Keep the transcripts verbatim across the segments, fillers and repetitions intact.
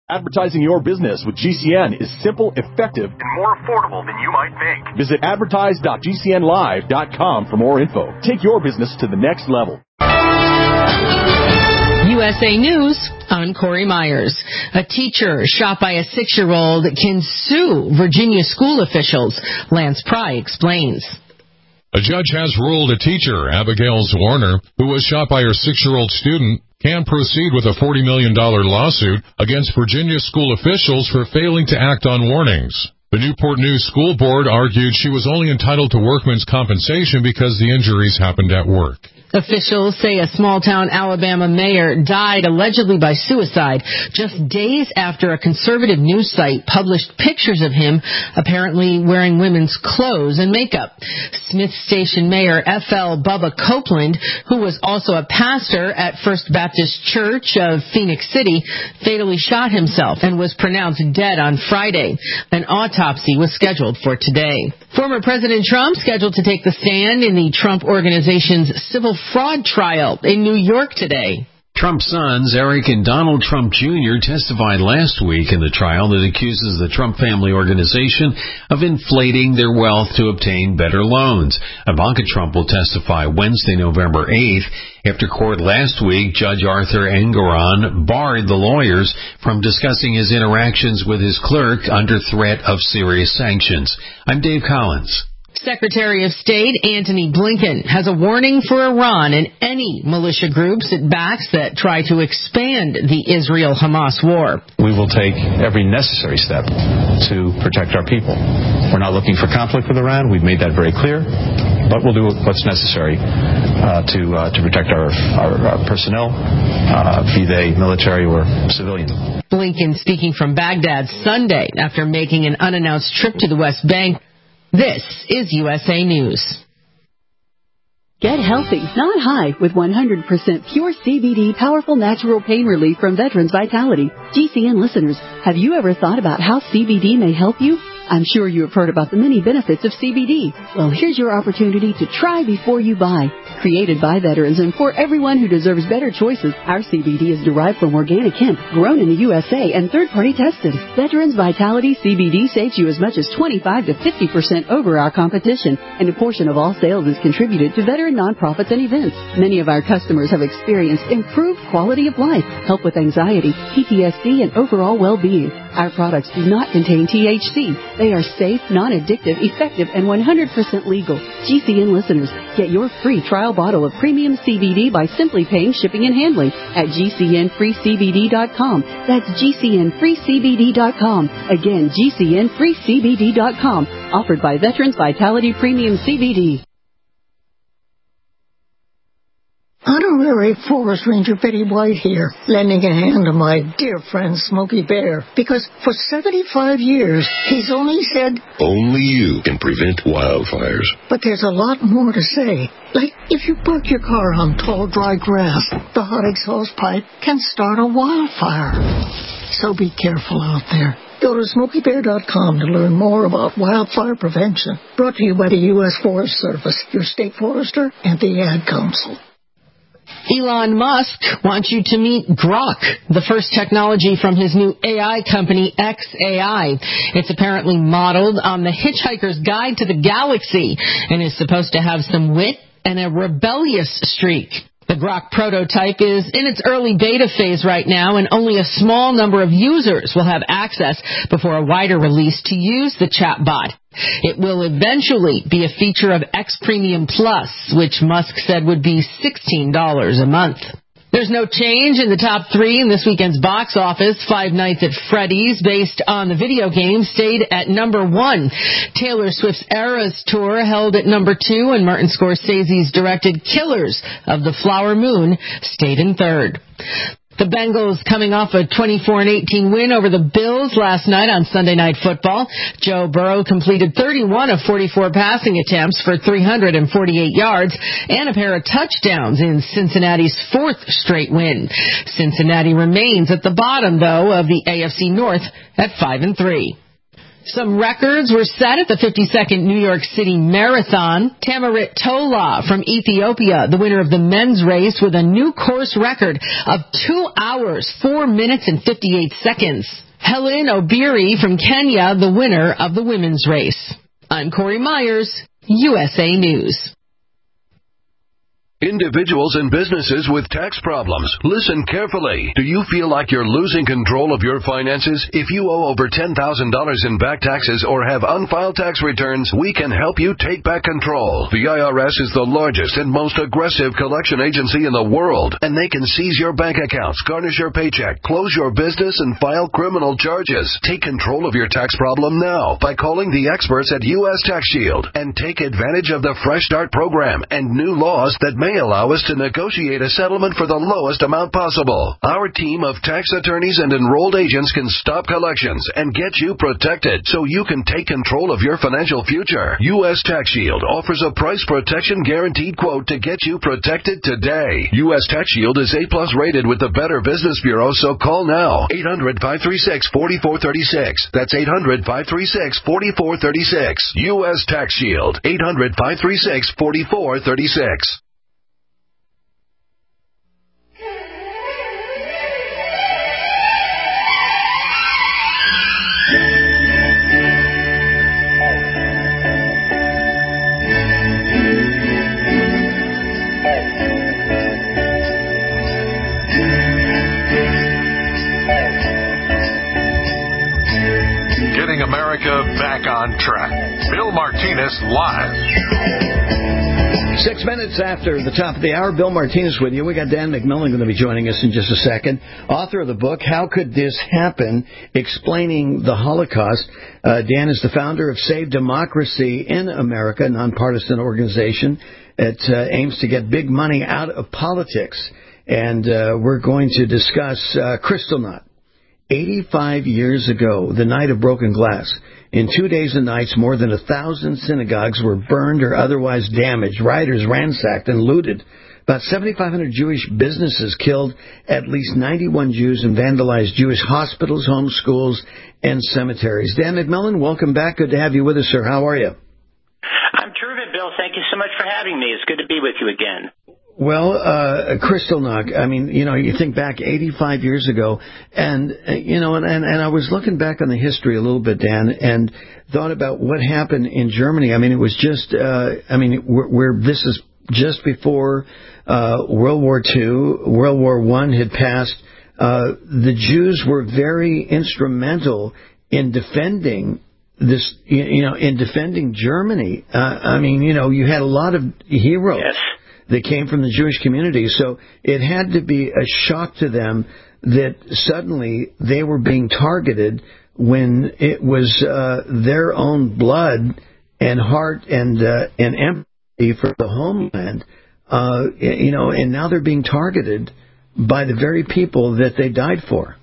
Advertising your business with G C N is simple, effective, and more affordable than you might think. Visit advertise dot g c n live dot com for more info. Take your business to the next level. U S A News, I'm Corey Myers. A teacher shot by a six-year-old can sue Virginia school officials. Lance Pry explains. A judge has ruled a teacher, Abigail Warner, who was shot by her six-year-old student, can proceed with a forty million dollars lawsuit against Virginia school officials for failing to act on warnings. The Newport News School Board argued she was only entitled to workman's compensation because the injuries happened at work. Officials say a small-town Alabama mayor died allegedly by suicide just days after a conservative news site published pictures of him apparently wearing women's clothes and makeup. Smith Station Mayor F L Bubba Copeland, who was also a pastor at First Baptist Church of Phoenix City, fatally shot himself and was pronounced dead on Friday. An autopsy was scheduled for today. Former President Trump scheduled to take the stand in the Trump Organization's civil fraud trial in New York today. Trump's sons, Eric and Donald Trump Junior, testified last week in the trial that accuses the Trump Family Organization of inflating their wealth to obtain better loans. Ivanka Trump will testify Wednesday, November eighth. After court last week, Judge Arthur Engoron barred the lawyers from discussing his interactions with his clerk under threat of serious sanctions. I'm Dave Collins. Secretary of State Antony Blinken has a warning for Iran and any militia groups it backs that try to expand the Israel-Hamas war. We will take every necessary step to protect our people. We're not looking for conflict with Iran. We've made that very clear. But we'll do what's necessary uh, to uh, to protect our, our, our personnel, uh, be they military or civilian. Blinken speaking from Baghdad Sunday after making an unannounced trip to the West Bank. This is U S A News. Get healthy, not high, with one hundred percent pure C B D powerful natural pain relief from Veterans Vitality. G C N listeners, have you ever thought about how C B D may help you? I'm sure you have heard about the many benefits of C B D. Well, here's your opportunity to try before you buy. Created by veterans and for everyone who deserves better choices, our C B D is derived from organic hemp, grown in the U S A and third-party tested. Veterans Vitality C B D saves you as much as twenty-five to fifty percent over our competition, and a portion of all sales is contributed to veteran nonprofits and events. Many of our customers have experienced improved quality of life, help with anxiety, P T S D, and overall well-being. Our products do not contain T H C. They are safe, non-addictive, effective, and one hundred percent legal. G C N listeners, get your free trial bottle of premium C B D by simply paying shipping and handling at G C N free C B D dot com. That's G C N free C B D dot com. Again, G C N free C B D dot com. Offered by Veterans Vitality Premium C B D. Honorary Forest Ranger Betty White here, lending a hand to my dear friend Smokey Bear, because for seventy-five years, he's only said, only you can prevent wildfires. But there's a lot more to say. Like, if you park your car on tall, dry grass, the hot exhaust pipe can start a wildfire. So be careful out there. Go to smokey bear dot com to learn more about wildfire prevention. Brought to you by the U S Forest Service, your state forester, and the Ad Council. Elon Musk wants you to meet Grok, the first technology from his new A I company, X A I. It's apparently modeled on The Hitchhiker's Guide to the Galaxy and is supposed to have some wit and a rebellious streak. The Grok prototype is in its early beta phase right now, and only a small number of users will have access before a wider release to use the chatbot. It will eventually be a feature of X Premium Plus, which Musk said would be sixteen dollars a month. There's no change in the top three in this weekend's box office. Five Nights at Freddy's, based on the video game, stayed at number one. Taylor Swift's Eras Tour held at number two, and Martin Scorsese's directed Killers of the Flower Moon stayed in third. The Bengals coming off a twenty-four and eighteen win over the Bills last night on Sunday Night Football. Joe Burrow completed thirty-one of forty-four passing attempts for three hundred forty-eight yards and a pair of touchdowns in Cincinnati's fourth straight win. Cincinnati remains at the bottom, though, of the A F C North at five and three. Some records were set at the fifty-second New York City Marathon. Tamarit Tola from Ethiopia, the winner of the men's race, with a new course record of two hours, four minutes, and fifty-eight seconds. Helen Obiri from Kenya, the winner of the women's race. I'm Corey Myers, U S A News. Individuals and businesses with tax problems, listen carefully. Do you feel like you're losing control of your finances? If you owe over ten thousand dollars in back taxes or have unfiled tax returns, we can help you take back control. The I R S is the largest and most aggressive collection agency in the world, and they can seize your bank accounts, garnish your paycheck, close your business, and file criminal charges. Take control of your tax problem now by calling the experts at U S Tax Shield and take advantage of the Fresh Start program and new laws that may allow us to negotiate a settlement for the lowest amount possible. Our team of tax attorneys and enrolled agents can stop collections and get you protected so you can take control of your financial future. U S Tax Shield offers a price protection guaranteed quote to get you protected today. U S Tax Shield is A plus rated with the Better Business Bureau, so call now. eight hundred, five three six, four four three six. That's eight hundred, five three six, four four three six. U S Tax Shield. eight hundred, five three six, four four three six. America back on track. Bill Martinez live. Six minutes after the top of the hour, Bill Martinez with you. We got Dan McMillan going to be joining us in just a second. Author of the book, How Could This Happen? Explaining the Holocaust. Uh, Dan is the founder of Save Democracy in America, a nonpartisan organization that uh, aims to get big money out of politics. And uh, we're going to discuss uh, Kristallnacht. eighty-five years ago, the night of broken glass. In two days and nights, more than a thousand synagogues were burned or otherwise damaged. Rioters ransacked and looted. About seventy-five hundred Jewish businesses killed at least ninety-one Jews and vandalized Jewish hospitals, homes, schools, and cemeteries. Dan McMillan, welcome back. Good to have you with us, sir. How are you? I'm terrific, Bill. Thank you so much for having me. It's good to be with you again. Well, uh, Kristallnacht, I mean, you know, you think back eighty-five years ago, and, uh, you know, and, and, and I was looking back on the history a little bit, Dan, and thought about what happened in Germany. I mean, it was just, uh, I mean, we're, we're, this is just before uh, World War Two, World War One had passed. Uh, the Jews were very instrumental in defending this, you know, in defending Germany. Uh, I mean, you know, you had a lot of heroes. Yes. That came from the Jewish community. So it had to be a shock to them that suddenly they were being targeted when it was uh, their own blood and heart and uh, and empathy for the homeland. Uh, you know, and now they're being targeted by the very people that they died for.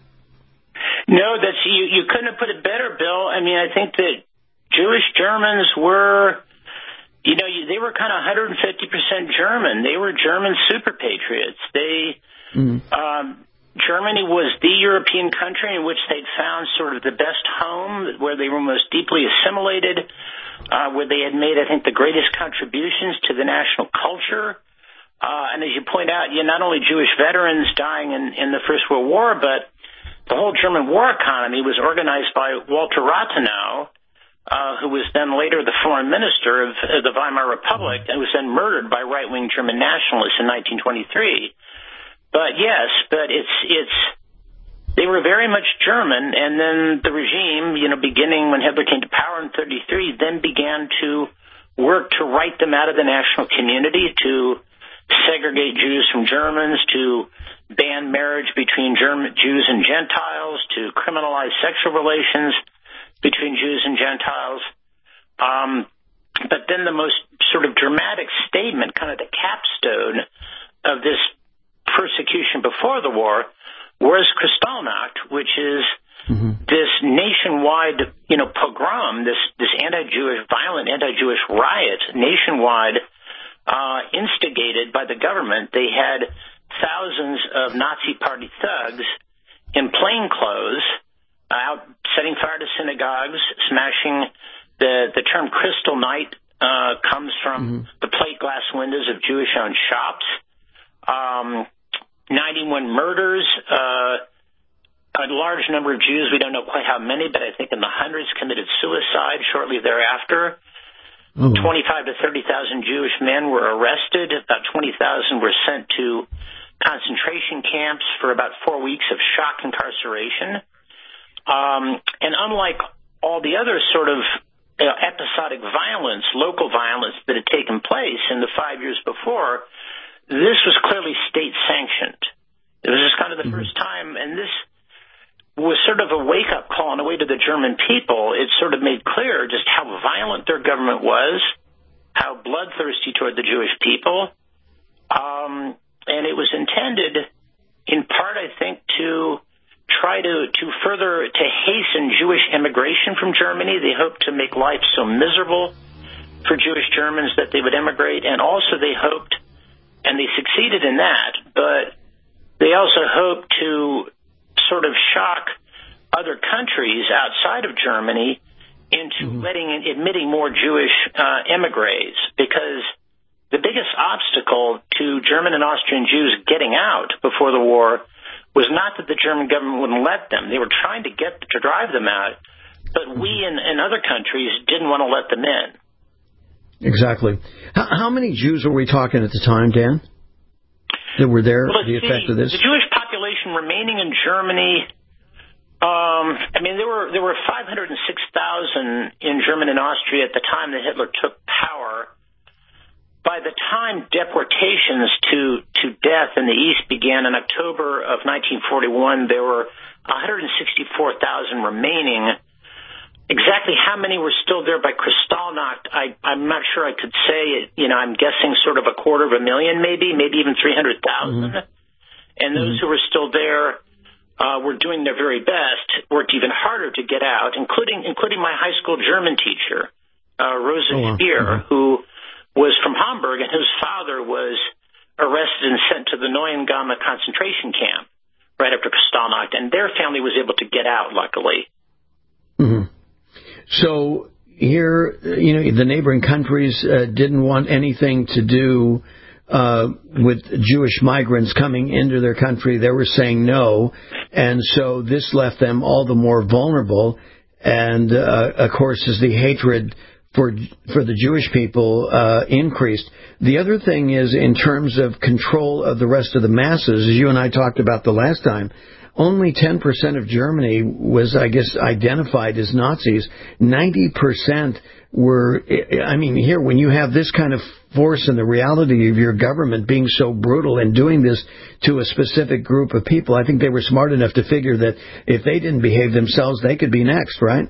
No, that's you. You couldn't have put it better, Bill. I mean, I think that Jewish Germans were. You know, they were kind of one hundred fifty percent German. They were German super patriots. They, mm. um, Germany was the European country in which they'd found sort of the best home, where they were most deeply assimilated, uh, where they had made, I think, the greatest contributions to the national culture. Uh, and as you point out, you know, not only Jewish veterans dying in, in the First World War, but the whole German war economy was organized by Walter Rathenau, Uh, who was then later the foreign minister of uh, the Weimar Republic and was then murdered by right-wing German nationalists in nineteen twenty-three. But yes, but it's it's they were very much German, and then the regime, you know, beginning when Hitler came to power in thirty-three, then began to work to write them out of the national community, to segregate Jews from Germans, to ban marriage between German Jews and Gentiles, to criminalize sexual relations between Jews and Gentiles. Um, but then the most sort of dramatic statement, kind of the capstone of this persecution before the war, was Kristallnacht, which is mm-hmm. this nationwide, you know, pogrom, this, this anti-Jewish, violent anti-Jewish riot nationwide, uh, instigated by the government. They had thousands of Nazi party thugs in plain clothes out setting fire to synagogues, smashing the the term Crystal Night uh, comes from mm-hmm. the plate glass windows of Jewish-owned shops. Um, ninety-one murders. Uh, a large number of Jews, we don't know quite how many, but I think in the hundreds, committed suicide shortly thereafter. Mm-hmm. twenty-five to thirty thousand Jewish men were arrested. About twenty thousand were sent to concentration camps for about four weeks of shock incarceration. Um, and unlike all the other sort of uh, episodic violence, local violence that had taken place in the five years before, this was clearly state-sanctioned. It was just kind of the mm-hmm. first time, and this was sort of a wake-up call in a way to the German people. It sort of made clear just how violent their government was, how bloodthirsty toward the Jewish people, um, and it was intended, in part, I think, to try to, to further, to hasten Jewish immigration from Germany. They hoped to make life so miserable for Jewish Germans that they would emigrate, and also they hoped, and they succeeded in that, but they also hoped to sort of shock other countries outside of Germany into mm-hmm. letting, admitting more Jewish uh, emigres, because the biggest obstacle to German and Austrian Jews getting out before the war was not that the German government wouldn't let them. They were trying to get to drive them out, but we and, and other countries didn't want to let them in. Exactly. How, how many Jews were we talking at the time, Dan, that were there, well, the effect see, of this? The Jewish population remaining in Germany, um, I mean, there were there were five hundred six thousand in Germany and Austria at the time that Hitler took power. By the time deportations to, to death in the East began in October of nineteen forty-one, there were one hundred sixty-four thousand remaining. Exactly how many were still there by Kristallnacht, I, I'm not sure I could say. You know, I'm guessing sort of a quarter of a million, maybe, maybe even three hundred thousand. Mm-hmm. And those mm-hmm. who were still there uh, were doing their very best, worked even harder to get out, including including my high school German teacher, uh, Rosa oh, wow. Speer, mm-hmm. who was from Hamburg, and whose father was arrested and sent to the Neuengamme concentration camp right after Kristallnacht, and their family was able to get out, luckily. Mm-hmm. So here, you know, the neighboring countries uh, didn't want anything to do uh, with Jewish migrants coming into their country. They were saying no, and so this left them all the more vulnerable. And, uh, of course, as the hatred for for the Jewish people uh, increased. The other thing is, in terms of control of the rest of the masses, as you and I talked about the last time, only ten percent of Germany was, I guess, identified as Nazis. ninety percent were, I mean, here, when you have this kind of force and the reality of your government being so brutal and doing this to a specific group of people, I think they were smart enough to figure that if they didn't behave themselves, they could be next, right?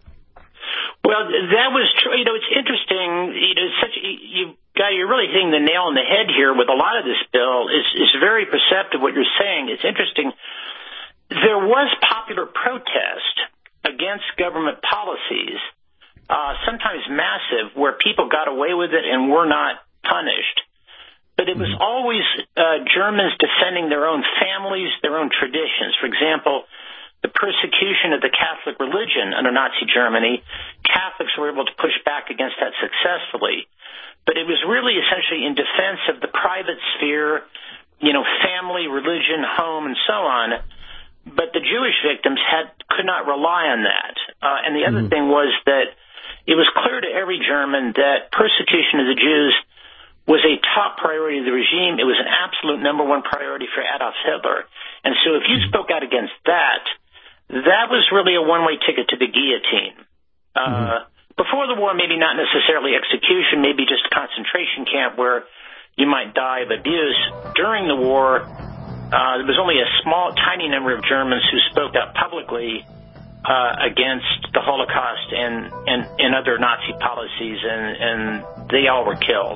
Well, that was true. You know, it's interesting. You know, such you guy, you're really hitting the nail on the head here with a lot of this bill. It's, it's very perceptive what you're saying. It's interesting. There was popular protest against government policies, uh, sometimes massive, where people got away with it and were not punished. But it was always uh, Germans defending their own families, their own traditions. For example, the persecution of the Catholic religion under Nazi Germany, Catholics were able to push back against that successfully. But it was really essentially in defense of the private sphere, you know, family, religion, home, and so on. But the Jewish victims had could not rely on that. Uh, and the other mm-hmm. thing was that it was clear to every German that persecution of the Jews was a top priority of the regime. It was an absolute number one priority for Adolf Hitler. And so if you spoke out against that, that was really a one-way ticket to the guillotine. Uh, mm-hmm. Before the war, maybe not necessarily execution, maybe just concentration camp where you might die of abuse. During the war, uh, there was only a small, tiny number of Germans who spoke out publicly uh, against the Holocaust and, and, and other Nazi policies, and, and they all were killed.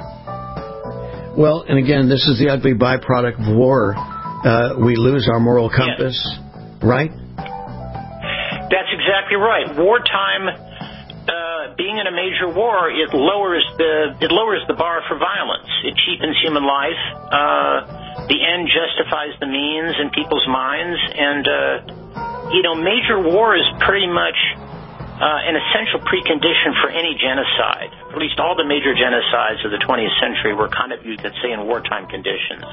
Well, and again, this is the ugly byproduct of war. Uh, we lose our moral compass, yes. right? That's exactly right. Wartime, uh, being in a major war, it lowers the it lowers the bar for violence. It cheapens human life. Uh, the end justifies the means in people's minds, and uh, you know, major war is pretty much uh, an essential precondition for any genocide. At least all the major genocides of the twentieth century were kind of, you could say, in wartime conditions.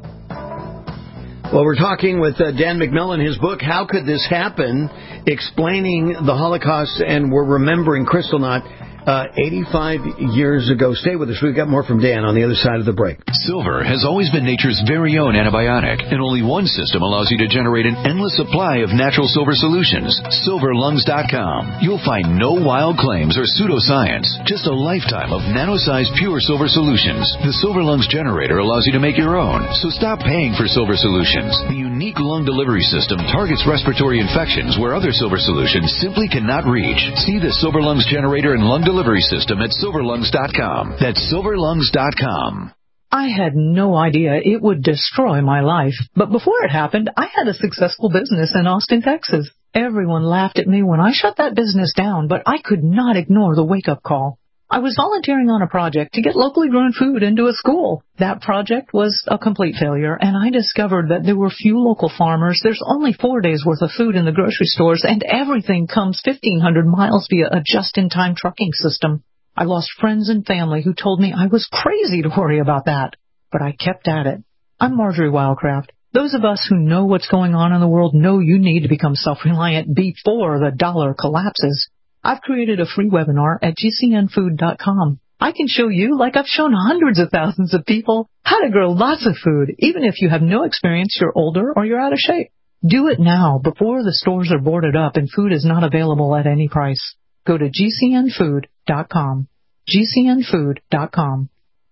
Well, we're talking with uh, Dan McMillan, his book, How Could This Happen?, explaining the Holocaust, and we're remembering Kristallnacht uh, eighty-five years ago. Stay with us. We've got more from Dan on the other side of the break. Silver has always been nature's very own antibiotic, and only one system allows you to generate an endless supply of natural silver solutions. silver lungs dot com. You'll find no wild claims or pseudoscience, just a lifetime of nano-sized pure silver solutions. The Silver Lungs generator allows you to make your own, so stop paying for silver solutions. The unique lung delivery system targets respiratory infections where other silver solutions simply cannot reach. See the Silver Lungs generator and lung delivery system at silver lungs dot com. That's silver lungs dot com. I had no idea it would destroy my life. But before it happened, I had a successful business in Austin, Texas. Everyone laughed at me when I shut that business down, but I could not ignore the wake-up call. I was volunteering on a project to get locally grown food into a school. That project was a complete failure, and I discovered that there were few local farmers. There's only four days' worth of food in the grocery stores, and everything comes fifteen hundred miles via a just-in-time trucking system. I lost friends and family who told me I was crazy to worry about that, but I kept at it. I'm Marjorie Wildcraft. Those of us who know what's going on in the world know you need to become self-reliant before the dollar collapses. I've created a free webinar at G C N food dot com. I can show you, like I've shown hundreds of thousands of people, how to grow lots of food, even if you have no experience, you're older, or you're out of shape. Do it now before the stores are boarded up and food is not available at any price. Go to G C N food dot com. G C N food dot com.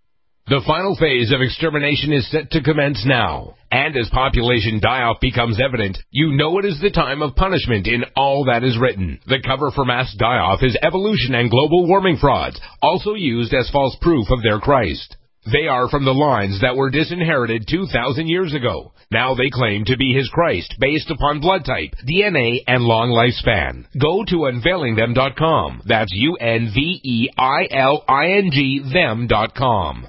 The final phase of extermination is set to commence now. And as population die-off becomes evident, you know it is the time of punishment in all that is written. The cover for mass die-off is evolution and global warming frauds, also used as false proof of their Christ. They are from the lines that were disinherited two thousand years ago. Now they claim to be his Christ based upon blood type, D N A, and long lifespan. Go to unveiling them dot com. That's U N V E I L I N G them dot com.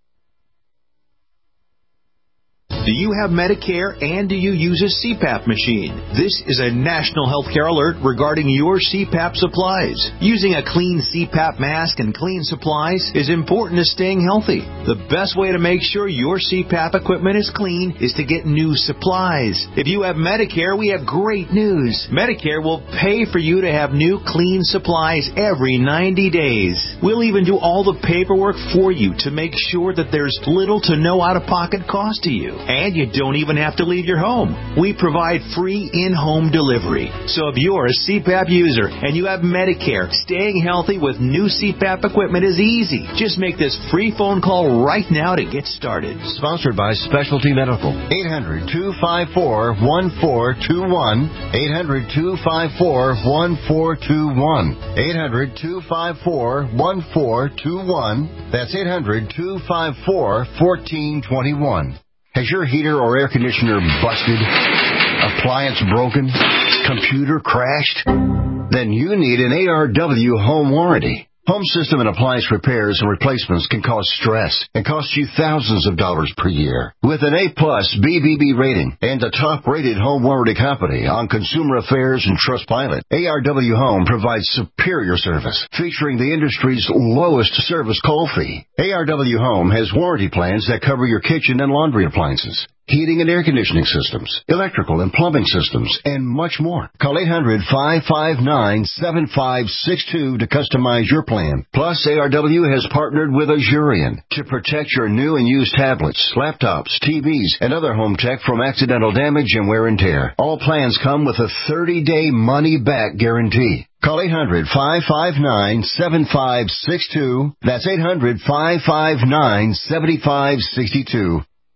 Do you have Medicare and do you use a C PAP machine? This is a national healthcare alert regarding your C PAP supplies. Using a clean C PAP mask and clean supplies is important to staying healthy. The best way to make sure your C PAP equipment is clean is to get new supplies. If you have Medicare, we have great news. Medicare will pay for you to have new clean supplies every ninety days. We'll even do all the paperwork for you to make sure that there's little to no out-of-pocket cost to you. And you don't even have to leave your home. We provide free in-home delivery. So if you're a C PAP user and you have Medicare, staying healthy with new C PAP equipment is easy. Just make this free phone call right now to get started. Sponsored by Specialty Medical. eight hundred two five four one four two one. eight hundred two five four one four two one. eight hundred two five four one four two one. That's eight hundred two five four one four two one. Has your heater or air conditioner busted? Appliance broken? Computer crashed? Then you need an A R W home warranty. Home system and appliance repairs and replacements can cause stress and cost you thousands of dollars per year. With an A-plus B B B rating and a top-rated home warranty company on Consumer Affairs and Trustpilot, A R W Home provides superior service, featuring the industry's lowest service call fee. A R W Home has warranty plans that cover your kitchen and laundry appliances, heating and air conditioning systems, electrical and plumbing systems, and much more. Call eight hundred five five nine seven five six two to customize your plan. Plus, A R W has partnered with Azurion to protect your new and used tablets, laptops, T Vs, and other home tech from accidental damage and wear and tear. All plans come with a thirty-day money-back guarantee. Call eight hundred five five nine seven five six two. That's eight hundred five five nine seven five six two.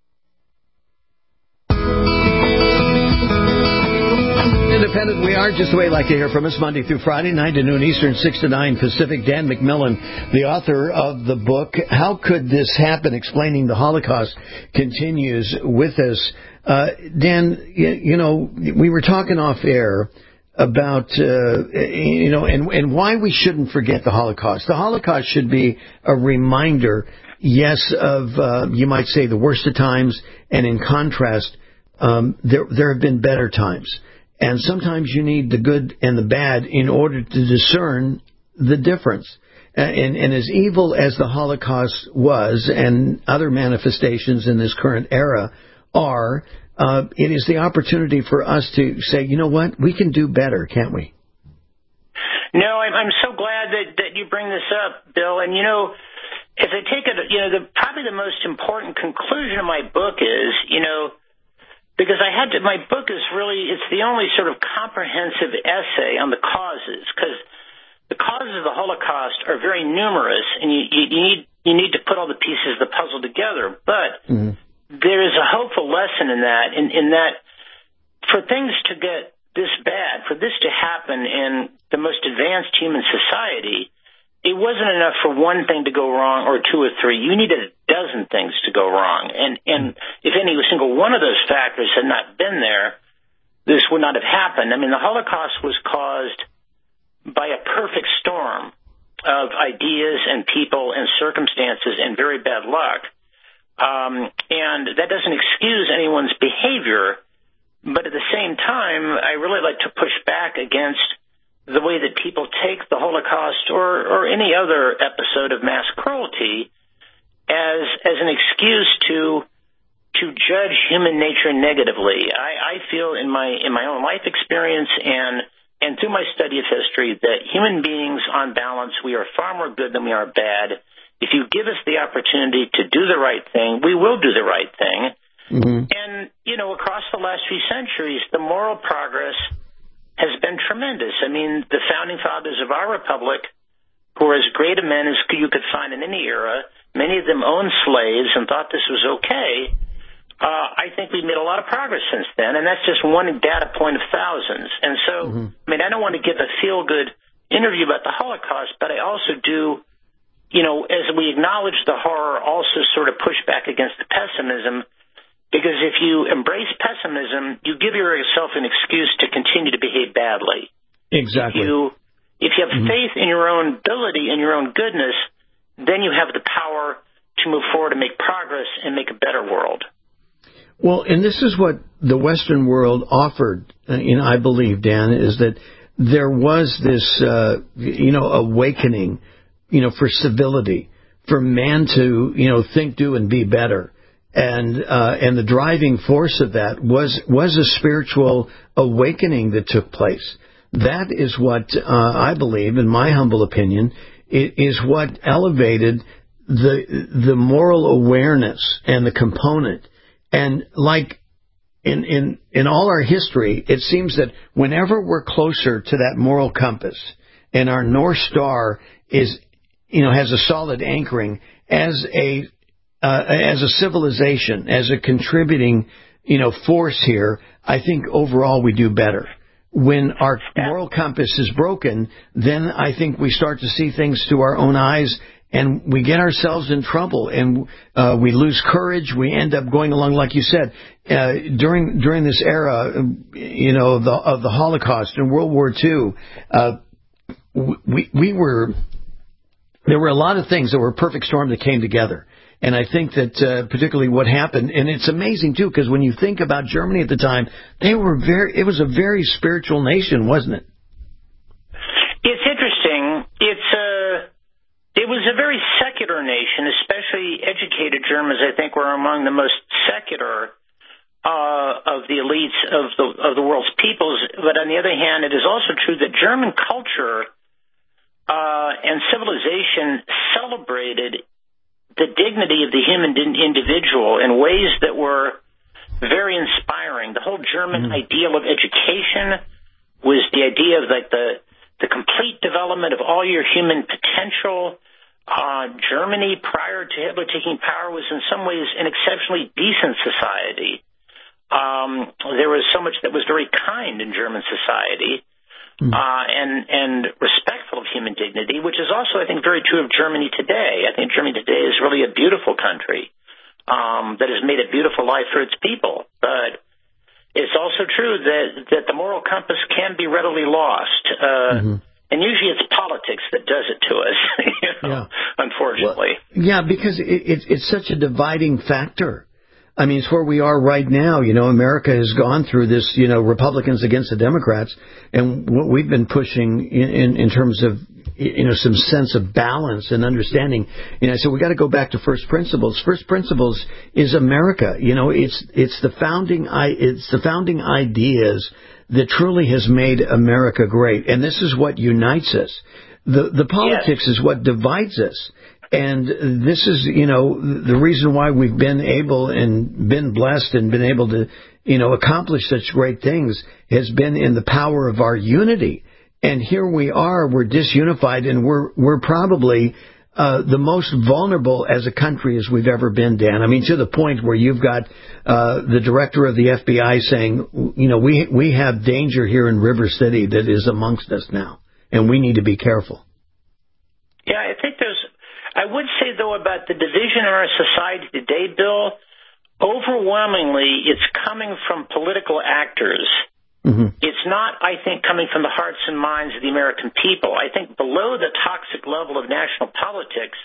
Independent we are, just the way you like to hear from us, Monday through Friday, nine to noon Eastern, six to nine Pacific. Dan McMillan, the author of the book, How Could This Happen?, Explaining the Holocaust, continues with us. Uh, Dan, you, you know, we were talking off air about, uh, you know, and, and why we shouldn't forget the Holocaust. The Holocaust should be a reminder, yes, of, uh, you might say, the worst of times, and in contrast, um, there, there have been better times. And sometimes you need the good and the bad in order to discern the difference. And, and as evil as the Holocaust was and other manifestations in this current era are, uh, it is the opportunity for us to say, you know what, we can do better, can't we? No, I'm, I'm so glad that, that you bring this up, Bill. And, you know, as I take it, you know, the, probably the most important conclusion of my book is, you know, because I had to, my book is really, it's the only sort of comprehensive essay on the causes, because the causes of the Holocaust are very numerous, and you, you, you need you need to put all the pieces of the puzzle together. But mm-hmm. there is a hopeful lesson in that, in, in that for things to get this bad, for this to happen in the most advanced human society, it wasn't enough for one thing to go wrong or two or three. You needed a dozen things to go wrong. And, and if any single one of those factors had not been there, this would not have happened. I mean, the Holocaust was caused by a perfect storm of ideas and people and circumstances and very bad luck. Um, and that doesn't excuse anyone's behavior, but at the same time, I really like to push back against the way that people take the Holocaust or, or any other episode of mass cruelty as as an excuse to to judge human nature negatively. I, I feel in my in my own life experience and and through my study of history that human beings, on balance, we are far more good than we are bad. If you give us the opportunity to do the right thing, we will do the right thing. Mm-hmm. And, you know, across the last few centuries, the moral progress has been tremendous. I mean, the founding fathers of our republic, who are as great a men as you could find in any era, many of them owned slaves and thought this was okay. Uh, I think we've made a lot of progress since then, and that's just one data point of thousands. And so, mm-hmm. I mean, I don't want to give a feel-good interview about the Holocaust, but I also do, you know, as we acknowledge the horror, also sort of push back against the pessimism, because if you embrace pessimism, you give yourself an excuse to continue to behave badly. Exactly. If you, if you have mm-hmm. faith in your own ability and your own goodness, then you have the power to move forward and make progress and make a better world. Well, and this is what the Western world offered, uh, you know, I believe, Dan, is that there was this, uh, you know, awakening, you know, for civility, for man to, you know, think, do, and be better. And uh, and the driving force of that was was a spiritual awakening that took place. That is what uh, I believe, in my humble opinion, it is what elevated the the moral awareness and the component. And like in, in, in all our history, it seems that whenever we're closer to that moral compass and our North Star is, you know, has a solid anchoring as a, uh, as a civilization, as a contributing, you know, force here, I think overall we do better. When our moral compass is broken, then I think we start to see things through our own eyes, and we get ourselves in trouble, and uh, we lose courage. We end up going along, like you said, uh, during during this era, you know, of the, of the Holocaust and World War Two. Uh, we we were there were a lot of things that were a perfect storm that came together, and I think that uh, particularly what happened, and it's amazing too, because when you think about Germany at the time, they were very. It was a very spiritual nation, wasn't it? It's interesting. It's a. Uh... It was a very secular nation, especially educated Germans, I think, were among the most secular uh, of the elites of the of the world's peoples. But on the other hand, it is also true that German culture uh, and civilization celebrated the dignity of the human individual in ways that were very inspiring. The whole German mm-hmm. ideal of education was the idea of like the the complete development of all your human potential. Uh, Germany, prior to Hitler taking power, was in some ways an exceptionally decent society. Um, there was so much that was very kind in German society mm. uh, and and respectful of human dignity, which is also, I think, very true of Germany today. I think Germany today is really a beautiful country um, that has made a beautiful life for its people. But it's also true that, that the moral compass can be readily lost. Uh, mm-hmm. And usually it's politics that does it to us, you know, yeah. unfortunately. Well, yeah, because it, it, it's such a dividing factor. I mean, it's where we are right now. You know, America has gone through this, you know, Republicans against the Democrats, and what we've been pushing in, in, in terms of, you know, some sense of balance and understanding. You know, so we got to go back to first principles. First principles is America. You know, it's it's the founding I it's the founding ideas that truly has made America great, and this is what unites us. The the politics yes. is what divides us. And this is, you know, the reason why we've been able and been blessed and been able to, you know, accomplish such great things has been in the power of our unity. And here we are, we're disunified, and we're we're probably uh, the most vulnerable as a country as we've ever been, Dan. I mean, to the point where you've got uh, the director of the F B I saying, you know, we we have danger here in River City that is amongst us now, and we need to be careful. Yeah, I think there's. I would say, though, about the division in our society today, Bill, overwhelmingly it's coming from political actors. Mm-hmm. It's not, I think, coming from the hearts and minds of the American people. I think below the toxic level of national politics,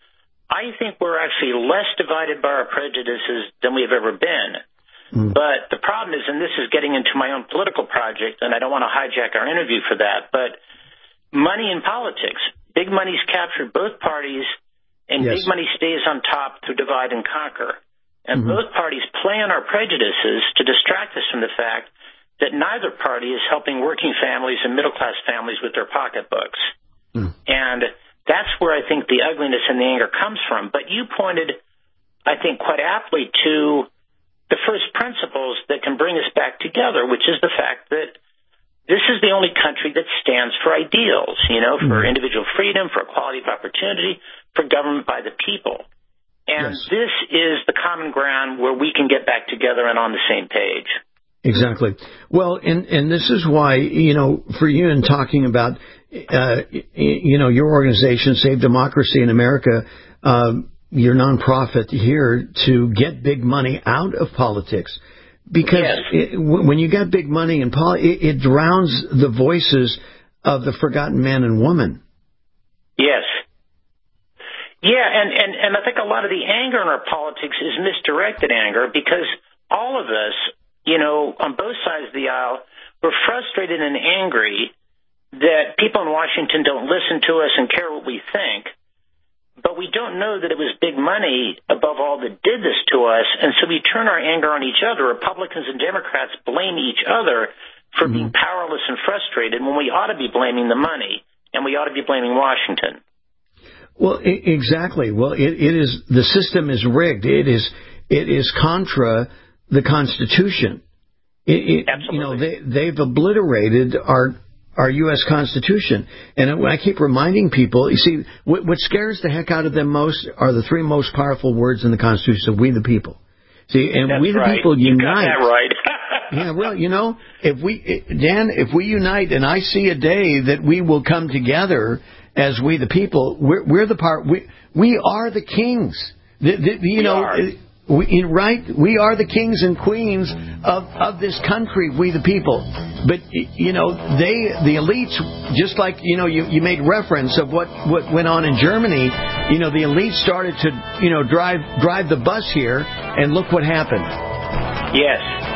I think we're actually less divided by our prejudices than we have ever been. Mm-hmm. But the problem is, and this is getting into my own political project, and I don't want to hijack our interview for that, but money in politics. Big money's captured both parties, and yes. big money stays on top to divide and conquer. And mm-hmm. both parties play on our prejudices to distract us from the fact that neither party is helping working families and middle-class families with their pocketbooks. Mm. And that's where I think the ugliness and the anger comes from. But you pointed, I think, quite aptly to the first principles that can bring us back together, which is the fact that this is the only country that stands for ideals, you know, for individual freedom, for equality of opportunity, for government by the people. And yes. this is the common ground where we can get back together and on the same page. Exactly. Well, and, and this is why, you know, for you in talking about, uh, you know, your organization, Save Democracy in America, um, your nonprofit here to get big money out of politics. Because yes. it, when you got big money in politics, it, it drowns the voices of the forgotten man and woman. Yes. Yeah, and, and, and I think a lot of the anger in our politics is misdirected anger because all of us, you know, on both sides of the aisle, we're frustrated and angry that people in Washington don't listen to us and care what we think. But we don't know that it was big money, above all, that did this to us, and so we turn our anger on each other. Republicans and Democrats blame each other for mm-hmm. being powerless and frustrated when we ought to be blaming the money, and we ought to be blaming Washington. Well, I- exactly. Well, it, it is the system is rigged. It is it is contra the Constitution. It, it, Absolutely. You know, they they've obliterated our. Our U S Constitution. And I keep reminding people, you see, what, what scares the heck out of them most are the three most powerful words in the Constitution, we the people. See, and That's we the right. people you unite. Got that right. Yeah, well, you know, if we, Dan, if we unite, and I see a day that we will come together as we the people, we're, we're the part, we, we are the kings. The, the, you we know, are. We, right? We are the kings and queens of, of this country, we the people. But, you know, they, the elites, just like, you know, you, you made reference of what, what went on in Germany, you know, the elites started to, you know, drive drive the bus here, and look what happened. Yes.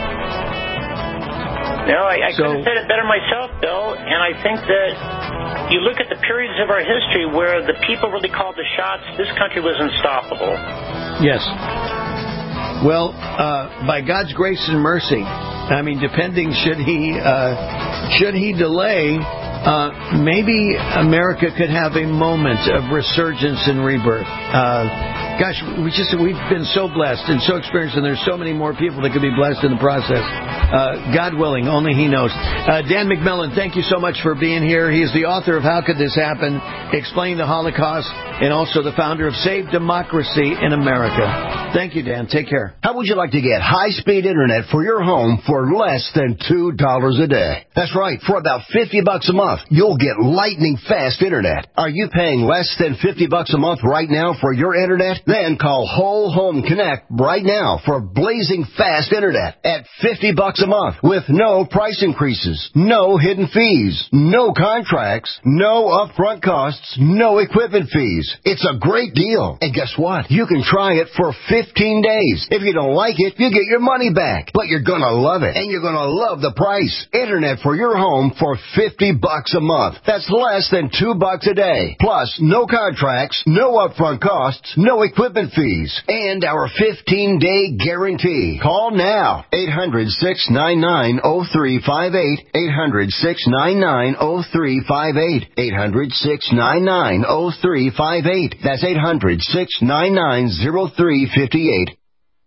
No, I, I so, couldn't have said it better myself, Bill, and I think that you look at the periods of our history where the people really called the shots, this country was unstoppable. Yes. Well, uh, by God's grace and mercy, I mean, depending should he uh, should he delay, uh, maybe America could have a moment of resurgence and rebirth. Uh, gosh, we just we've been so blessed and so experienced, and there's so many more people that could be blessed in the process. Uh, God willing, only He knows. Uh, Dan McMillan, thank you so much for being here. He is the author of How Could This Happen? Explain the Holocaust, and also the founder of Save Democracy in America. Thank you, Dan. Take care. How would you like to get high-speed internet for your home for less than two dollars a day? That's right. For about fifty bucks a month, you'll get lightning-fast internet. Are you paying less than fifty bucks a month right now for your internet? Then call Whole Home Connect right now for blazing fast internet at fifty bucks a month with no price increases, no hidden fees, no contracts, no upfront costs, no equipment fees. days. It's a great deal. And guess what? You can try it for fifteen days. If you don't like it, you get your money back. But you're going to love it. And you're going to love the price. Internet for your home for fifty bucks a month. That's less than two bucks a day. Plus, no contracts, no upfront costs, no equipment fees, and our fifteen-day guarantee. Call now. eight hundred, six nine nine, oh three five eight. eight hundred, six nine nine, oh three five eight. eight hundred, six nine nine, oh three five eight. That's eight hundred, six nine nine, oh three five eight.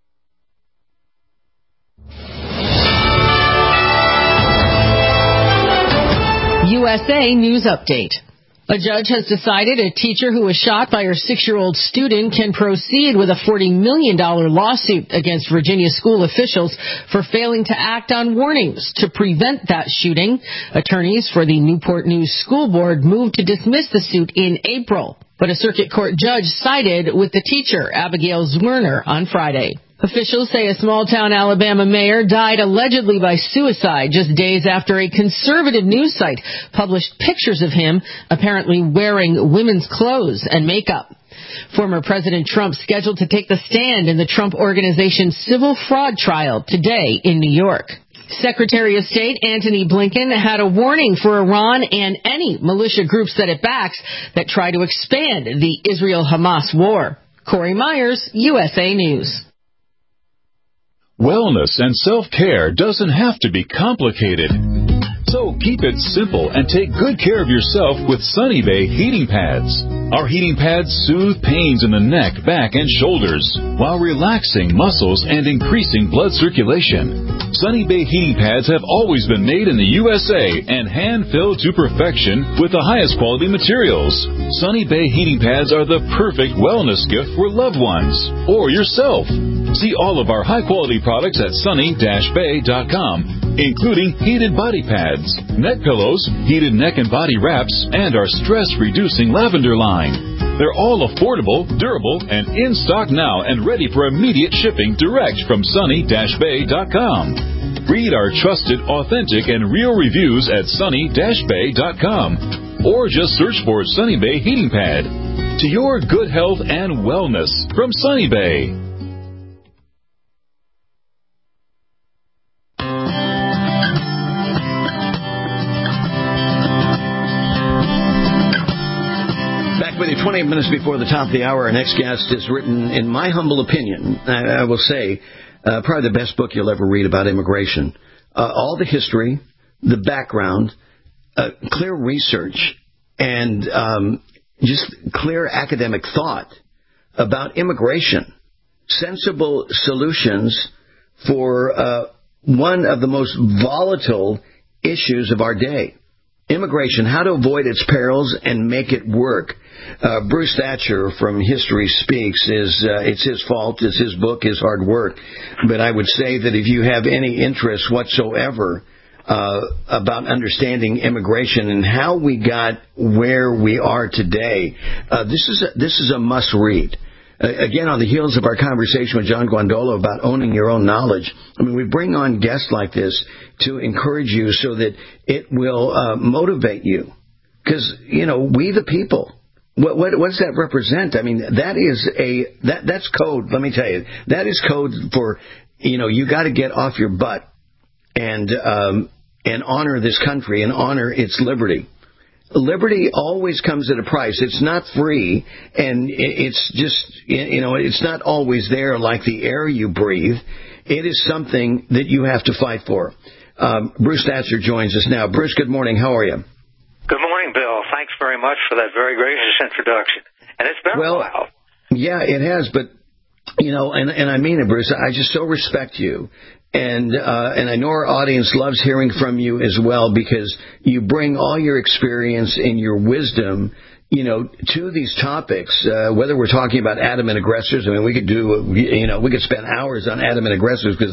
U S A News Update. A judge has decided a teacher who was shot by her six-year-old student can proceed with a forty million dollars lawsuit against Virginia school officials for failing to act on warnings to prevent that shooting. Attorneys for the Newport News School Board moved to dismiss the suit in April, but a circuit court judge sided with the teacher, Abigail Zwirner, on Friday. Officials say a small-town Alabama mayor died allegedly by suicide just days after a conservative news site published pictures of him apparently wearing women's clothes and makeup. Former President Trump scheduled to take the stand in the Trump Organization's civil fraud trial today in New York. Secretary of State Antony Blinken had a warning for Iran and any militia groups that it backs that try to expand the Israel-Hamas war. Corey Myers, U S A News. Wellness and self-care doesn't have to be complicated. So keep it simple and take good care of yourself with Sunny Bay heating pads. Our heating pads soothe pains in the neck, back, and shoulders while relaxing muscles and increasing blood circulation. Sunny Bay heating pads have always been made in the U S A and hand-filled to perfection with the highest quality materials. Sunny Bay heating pads are the perfect wellness gift for loved ones or yourself. See all of our high-quality products at sunny dash bay dot com, including heated body pads, neck pillows, heated neck and body wraps, and our stress-reducing lavender line. They're all affordable, durable, and in stock now and ready for immediate shipping direct from sunny dash bay dot com. Read our trusted, authentic, and real reviews at sunny dash bay dot com, or just search for Sunny Bay Heating Pad. To your good health and wellness from Sunny Bay. twenty minutes before the top of the hour, our next guest has written, in my humble opinion, I, I will say, uh, probably the best book you'll ever read about immigration. Uh, all the history, the background, uh, clear research, and um, just clear academic thought about immigration. Sensible solutions for uh, one of the most volatile issues of our day. Immigration, how to avoid its perils and make it work. Uh, Bruce Thatcher from History Speaks is uh, it's his fault, it's his book, his hard work. But I would say that if you have any interest whatsoever uh, about understanding immigration and how we got where we are today, uh, this is a, this is a must read. Uh, again, on the heels of our conversation with John Guandolo about owning your own knowledge, I mean, we bring on guests like this to encourage you so that it will uh, motivate you. Because, you know, we the people, what, what, what does that represent? I mean, that is a, that that's code, let me tell you. That is code for, you know, you got to get off your butt and um, and honor this country and honor its liberty. Liberty always comes at a price. It's not free, and it's just, you know, it's not always there like the air you breathe. It is something that you have to fight for. Um, Bruce Thatcher joins us now. Bruce, good morning. How are you? Good morning, Bill. Thanks very much for that very gracious introduction. And it's been well, a while. Yeah, it has, but, you know, and, and I mean it, Bruce, I just so respect you. And uh, and I know our audience loves hearing from you as well, because you bring all your experience and your wisdom, you know, to these topics. Uh, whether we're talking about adamant aggressors, I mean, we could do, you know, we could spend hours on adamant aggressors because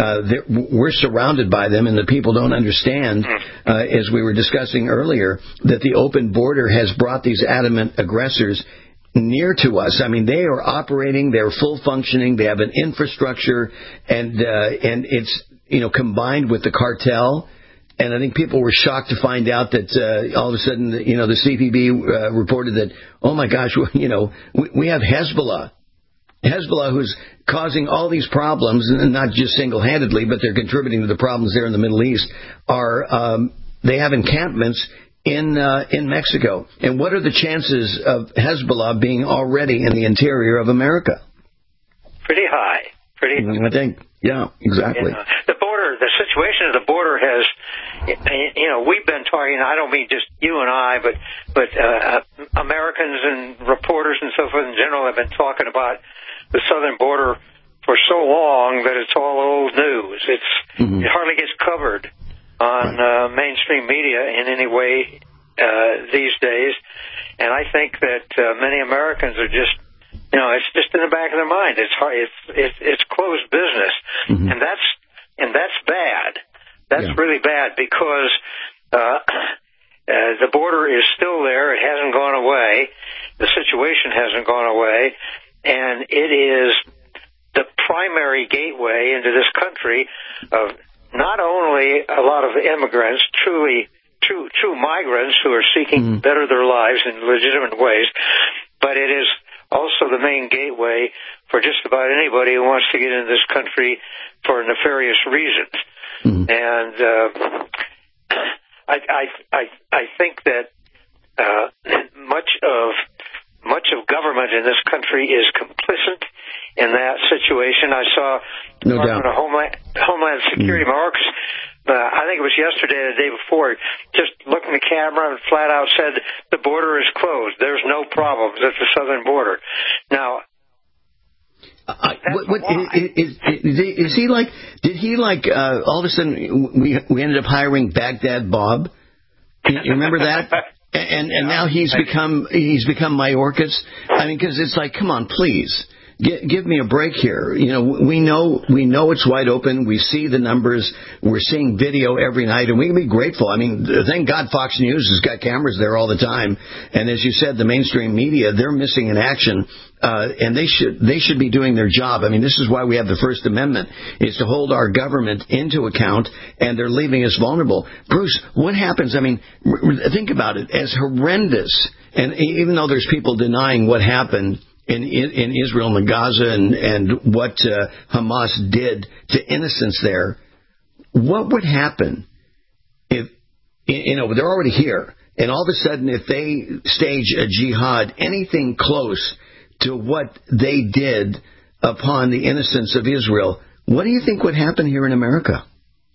uh, we're surrounded by them, and the people don't understand, uh, as we were discussing earlier, that the open border has brought these adamant aggressors near to us. I mean, they are operating, they're full functioning, they have an infrastructure, and uh, and it's, you know, combined with the cartel and I think people were shocked to find out that uh, all of a sudden, you know, the C P B uh, reported that, oh my gosh, you know, we, we have Hezbollah. Hezbollah, who's causing all these problems, and not just single-handedly, but they're contributing to the problems there in the Middle East, are um, they have encampments in uh, in Mexico. And what are the chances of Hezbollah being already in the interior of America? Pretty high. Pretty high. I think, yeah, exactly. You know, the border, the situation of the border has, you know, we've been talking, I don't mean just you and I, but, but uh, Americans and reporters and so forth in general have been talking about the southern border for so long that it's all old news. It's mm-hmm. It hardly gets covered on uh, mainstream media in any way uh, these days, and I think that uh, many Americans are just, you know, it's just in the back of their mind. It's hard, it's it's, it's closed business, mm-hmm. and that's and that's bad. That's yeah. really bad because uh, uh, the border is still there. It hasn't gone away. The situation hasn't gone away. And it is the primary gateway into this country of not only a lot of immigrants, truly true, true migrants who are seeking to mm. better their lives in legitimate ways, but it is also the main gateway for just about anybody who wants to get into this country for nefarious reasons. Mm. And uh, I, I, I, I think that uh, much of Much of government in this country is complicit in that situation. I saw no Department doubt. of Homeland, Homeland Security, mm. Marks, uh, I think it was yesterday or the day before, just looked in the camera and flat out said the border is closed. There's no problems at the southern border. Now, I, what, what, is, is, is he like? Did he like? Uh, all of a sudden, we we ended up hiring Baghdad Bob. You remember that? And and now he's become he's become Mayorkas. I mean, because it's like, come on, please, give, give me a break here. You know, we know we know it's wide open. We see the numbers. We're seeing video every night, and we can be grateful. I mean, thank God Fox News has got cameras there all the time. And as you said, the mainstream media, they're missing in action. Uh, and they should they should be doing their job. I mean, this is why we have the First Amendment, is to hold our government into account, and they're leaving us vulnerable. Bruce, what happens? I mean, think about it. As horrendous, and even though there's people denying what happened in in, in Israel and Gaza and, and what uh, Hamas did to innocents there, what would happen if, you know, they're already here, and all of a sudden if they stage a jihad, anything close to what they did upon the innocence of Israel, what do you think would happen here in America?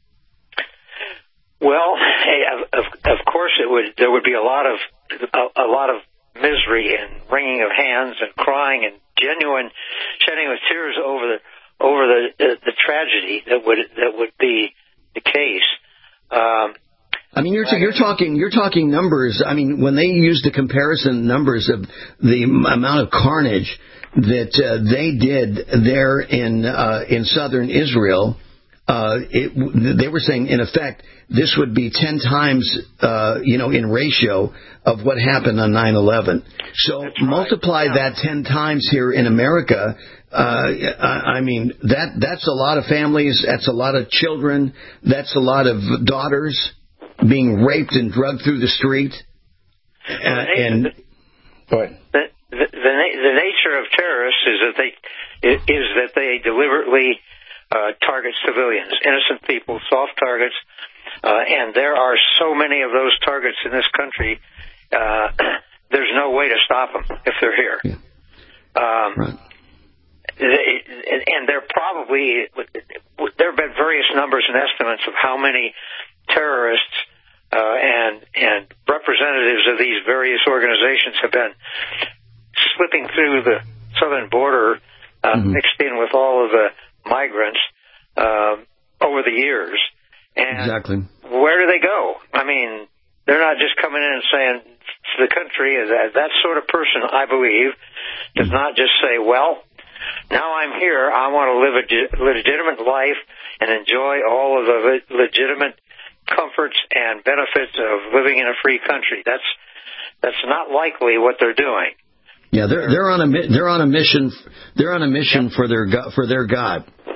Well, hey, of, of course, it would. There would be a lot of a, a lot of misery and wringing of hands and crying and genuine shedding of tears over the over the the, the tragedy that would that would be the case. Um, I mean, you're, t- you're talking you're talking numbers. I mean, when they use the comparison numbers of the amount of carnage that uh, they did there in uh, in southern Israel, uh, it, they were saying, in effect, this would be ten times, uh, you know, in ratio of what happened on nine eleven. So That's multiply right. yeah. that ten times here in America. Uh, I mean, that that's a lot of families. That's a lot of children. That's a lot of daughters being raped and drugged through the street. Uh, and go ahead. The, the, the, the nature of terrorists is that they is that they deliberately uh, target civilians, innocent people, soft targets, uh, and there are so many of those targets in this country. Uh, there's no way to stop them if they're here. Yeah. Um, right. They, and there probably there have been various numbers and estimates of how many terrorists uh, and and representatives of these various organizations have been slipping through the southern border, uh, mm-hmm. mixed in with all of the migrants uh, over the years. And exactly. Where do they go? I mean, they're not just coming in and saying to the country. That that sort of person, I believe, does not just say, well, now I'm here, I want to live a legitimate life and enjoy all of the legitimate comforts and benefits of living in a free country. That's that's not likely what they're doing. Yeah, they're they're on a they're on a mission they're on a mission yep. for their for their God.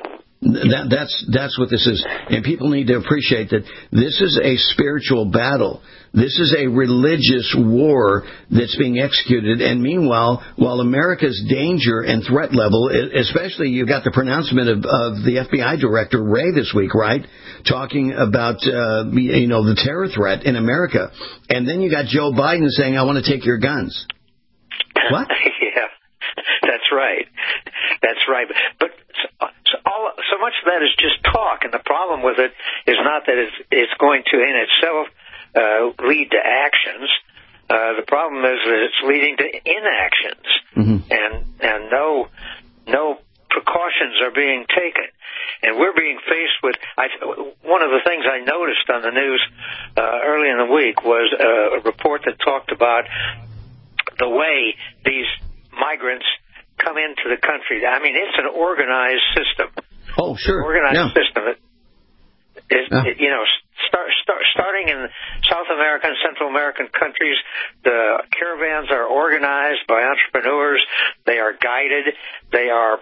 That, that's that's what this is. And people need to appreciate that this is a spiritual battle. This is a religious war that's being executed. And meanwhile, while America's danger and threat level, especially you've got the pronouncement of, of the F B I director, Wray, this week, right, talking about, uh, you know, the terror threat in America. And then you got Joe Biden saying, I want to take your guns. What? Yeah, that's right. That's right. But so, all, so much of that is just talk, and the problem with it is not that it's, it's going to in itself uh, lead to actions. Uh, the problem is that it's leading to inactions, mm-hmm. and and no no precautions are being taken, and we're being faced with. I, one of the things I noticed on the news uh, early in the week was a, a report that talked about the way these migrants come into the country. I mean, it's an organized system. Oh, sure. Organized yeah. system. It, it, yeah. it, you know, start, start, starting in South American, Central American countries, the caravans are organized by entrepreneurs. They are guided. They are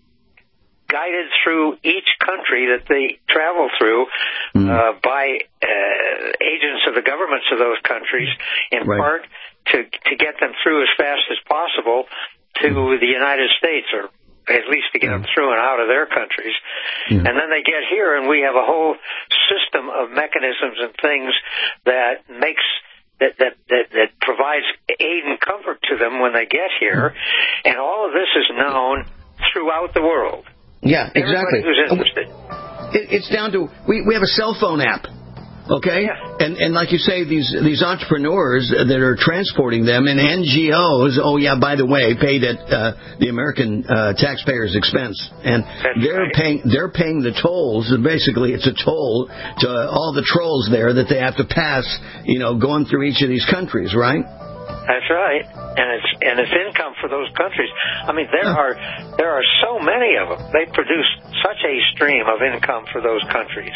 guided through each country that they travel through mm. uh, by uh, agents of the governments of those countries, in right. part to to get them through as fast as possible to the United States, or at least to get them through and out of their countries. Yeah. And then they get here, and we have a whole system of mechanisms and things that makes that that that, that provides aid and comfort to them when they get here. And all of this is known throughout the world. Yeah, exactly. Everybody who's interested. It, it's down to we we have a cell phone app. Okay, and and like you say, these these entrepreneurs that are transporting them, and N G Os. Oh yeah, by the way, paid at uh, the American uh, taxpayers' expense, and That's they're right. paying they're paying the tolls. And basically, it's a toll to all the trolls there that they have to pass. You know, going through each of these countries, right? That's right, and it's and it's income for those countries. I mean, there are there are so many of them. They produce such a stream of income for those countries.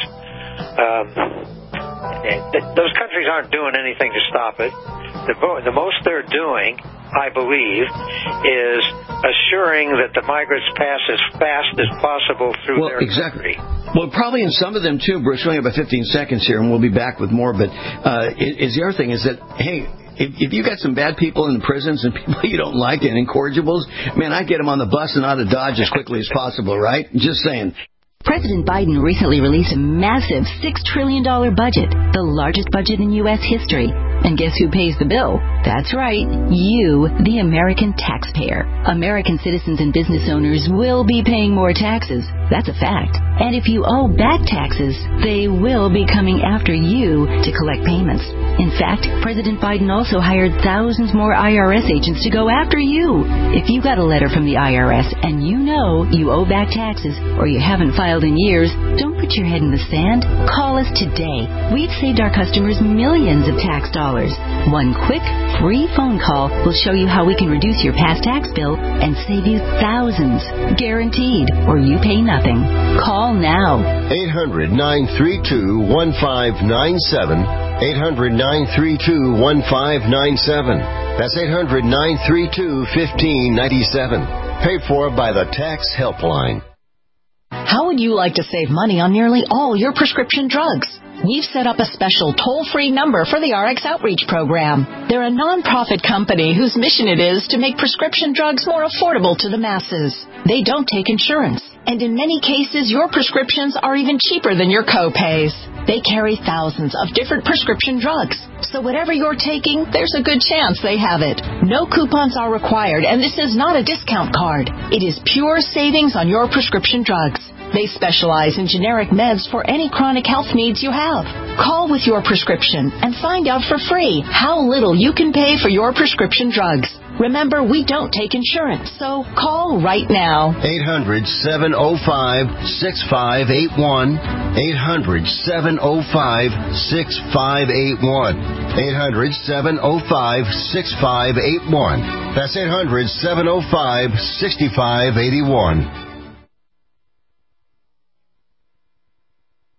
Um, Those countries aren't doing anything to stop it. The, the most they're doing, I believe, is assuring that the migrants pass as fast as possible through well, their exactly. country. Well, probably in some of them, too, Bruce. We only have about fifteen seconds here, and we'll be back with more. But uh, is the other thing is that, hey, if, if you got some bad people in the prisons and people you don't like and incorrigibles, man, I'd get them on the bus and out of Dodge as quickly as possible, right? Just saying. President Biden recently released a massive six trillion dollars budget, the largest budget in U S history. And guess who pays the bill? That's right, you, the American taxpayer. American citizens and business owners will be paying more taxes. That's a fact. And if you owe back taxes, they will be coming after you to collect payments. In fact, President Biden also hired thousands more I R S agents to go after you. If you got a letter from the I R S and you know you owe back taxes or you haven't filed in years, don't put your head in the sand. Call us today. We've saved our customers millions of tax dollars. One quick, free phone call will show you how we can reduce your past tax bill and save you thousands. Guaranteed, or you pay nothing. Call now. eight hundred, nine three two, one five nine seven. eight hundred, nine three two, one five nine seven. That's eight hundred, nine three two, one five nine seven. Paid for by the Tax Helpline. How would you like to save money on nearly all your prescription drugs? We've set up a special toll-free number for the R X Outreach Program. They're a non-profit company whose mission it is to make prescription drugs more affordable to the masses. They don't take insurance, and in many cases, your prescriptions are even cheaper than your co-pays. They carry thousands of different prescription drugs, so whatever you're taking, there's a good chance they have it. No coupons are required, and this is not a discount card. It is pure savings on your prescription drugs. They specialize in generic meds for any chronic health needs you have. Call with your prescription and find out for free how little you can pay for your prescription drugs. Remember, we don't take insurance, so call right now. eight hundred, seven oh five, six five eight one. eight hundred, seven oh five, six five eight one. eight hundred, seven oh five, six five eight one. That's eight hundred, seven oh five, six five eight one.